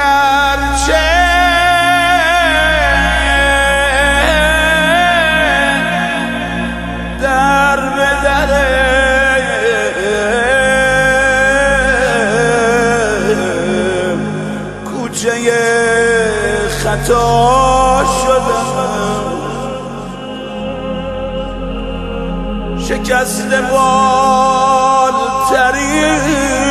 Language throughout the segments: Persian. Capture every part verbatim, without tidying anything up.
گرچه در به در کوچه خطا شدم، شکست بالترین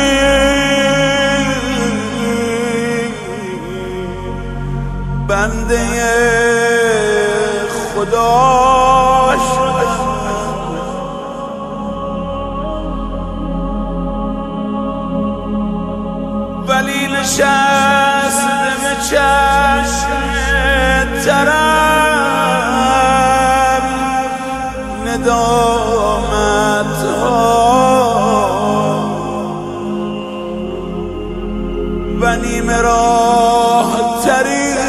بنده خدا شدم. ولی نشسته به چشم ترم ندامت ها و نیمه راه ترین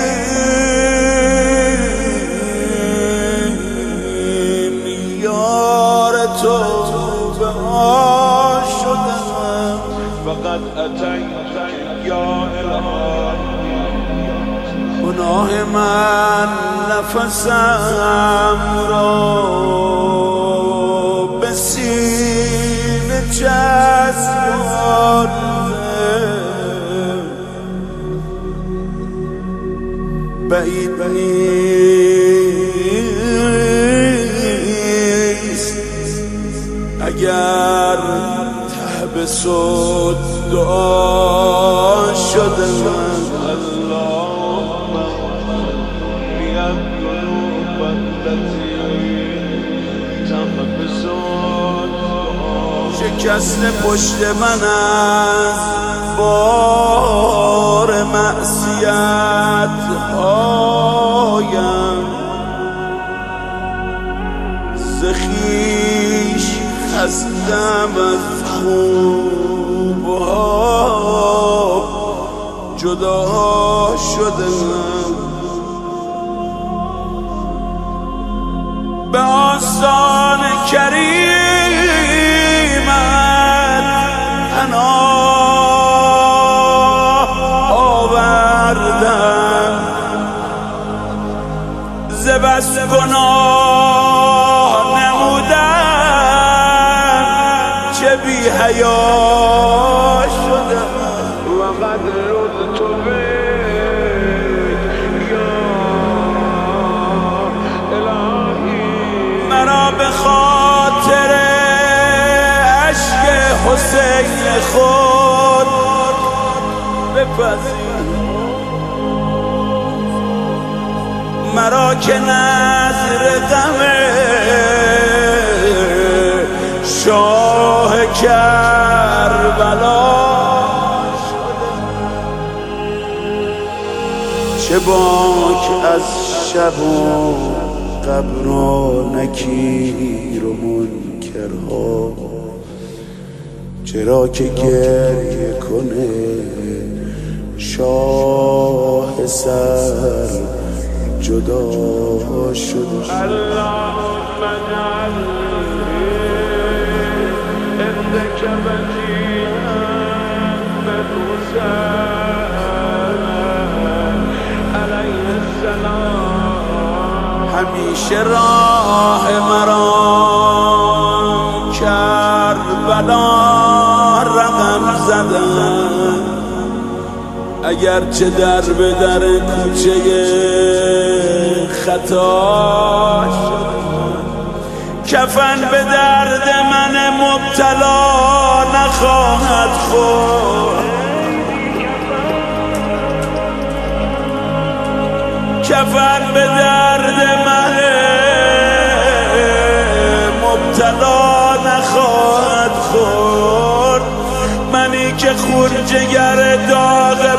یار تو به ما شدم. فقط اتیت یا الهی، گناه من نفسم را به سینه چسبانده، بعید نیست اگر ته به صد دعا شده من. اللهم لی الذنوب التي تحبسون. شکست پشت من از بار معصیت هایم، ز خویش خستم از خوبها جدا شدم. به آستان کریمت پناه آوردم، ز بس گناه نمودم چه بی حیا شدم. وقد لذت بک یا الهی، مرا به خاطر عشق حسین خود بپذیر، مرا که نذر غم شاه کربلا شدم. چه باک از شب و قبر و نکیر و منکرها، چرا که گریه کنه شاه سر جدا شد. اللهم اجعلنی عندک وجیها بالحسین علیه السلام. همیشه راه مرا کربلا رقم زدن، اگرچه در به در کوچه خطا شد. کفن به درد من مبتلا نخواهد خورد، کفن به درد من مبتلا نخواهد خورد. منی که خون جگر داغ